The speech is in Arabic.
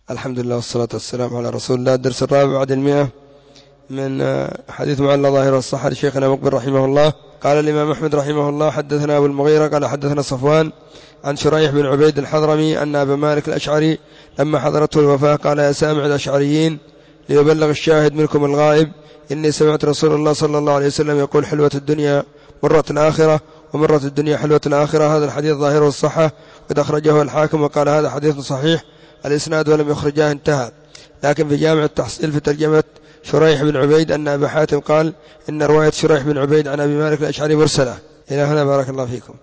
الحمد لله والصلاة والسلام على رسول الله. الدرس الرابع بعد 100 من حديث معلى ظاهر الصحة لشيخنا مقبل رحمه الله. قال الإمام أحمد رحمه الله: حدثنا أبو المغيرة قال حدثنا صفوان عن شريح بن عبيد الحضرمي أن أبا مالك الأشعري لما حضرته الوفاة قال: يا سامع الأشعريين، ليبلغ الشاهد منكم الغائب، إني سمعت رسول الله صلى الله عليه وسلم يقول: حلوة الدنيا مرة الآخرة، ومرة الدنيا حلوة الآخرة. هذا الحديث ظاهره الصحة، قد أخرجه الحاكم وقال هذا حديث صحيح الإسناد ولم يخرجاه، انتهى. لكن في جامع التحصيل في ترجمة شريح بن عبيد أن أبا حاتم قال: إن رواية شريح بن عبيد عن أبي مالك الأشعري مرسلة. إلى هنا، بارك الله فيكم.